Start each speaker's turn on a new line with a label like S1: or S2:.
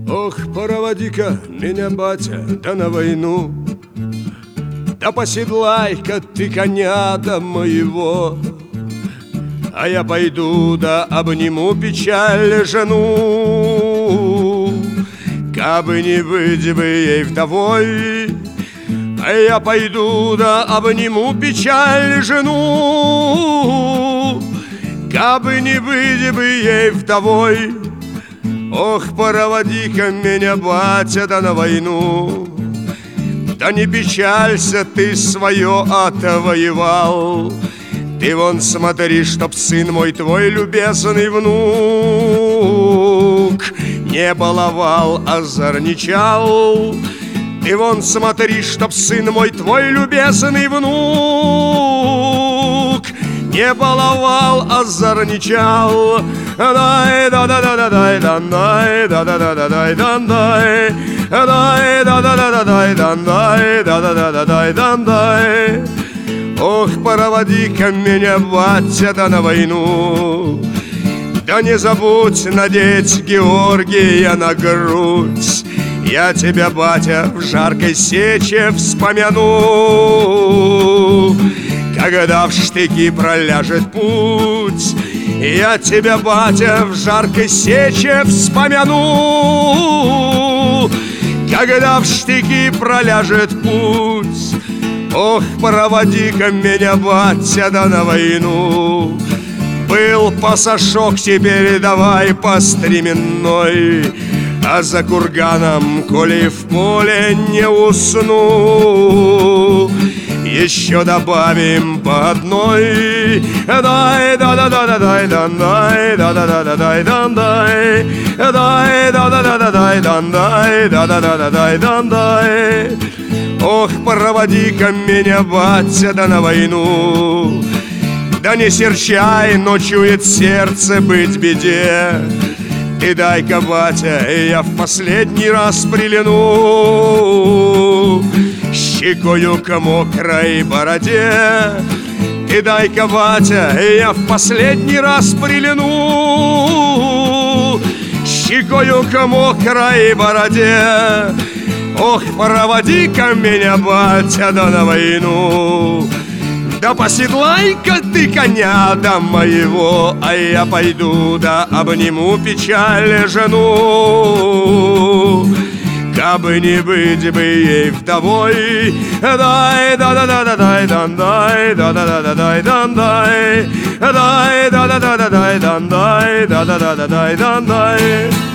S1: Ох, проводи-ка меня, батя, да на войну, да поседлай-ка ты коня до моего, а я пойду да обниму печаль жену. Кабы не быть бы ей вдовой, а я пойду да обниму печаль жену. Кабы не быть бы ей вдовой, ох, проводи-ка меня, батя, да на войну. Да не печалься, ты свое отвоевал. Ты вон смотри, чтоб сын мой твой любезный внук не баловал, озорничал. Ты вон смотри, чтоб сын мой твой любезный внук не баловал, озорничал. Дай да да да да дай да дай да да да да дай да дай дай да да да да дай да дай да да да да дай да дай. Ох, проводи-ка меня, батя, да на войну. Да не забудь надеть Георгия на грудь. Я тебя, батя, в жаркой сече вспомяну. Когда в штыки проляжет путь, я тебя, батя, в жаркой сече вспомяну. Когда в штыки проляжет путь, ох, проводи-ка меня, батя, да на войну. Был пасашок, теперь давай по стременной, а за курганом, коли в поле не усну, еще добавим по одной. Дай да да да да дай да дай да да да да дай да дай дай да да да да дай да дай да да да да дай да дай. Ох, проводи-ка меня, батя, да на войну. Да не серчай, но чует сердце быть беде. Ты дай-ка, батя, я в последний раз прильну щекою к мокрой бороде. Ты дай-ка, батя, я в последний раз прильну щекою к мокрой бороде. Ох, проводи-ка меня, батя, да на войну. Да поседлай-ка ты коня до моего, а я пойду да обниму печаль жену. Кабы не быть бы ей вдовой, дай да да да да дай да дай да да да да дай да дай дай да да да да дай да дай да да да да дай да дай.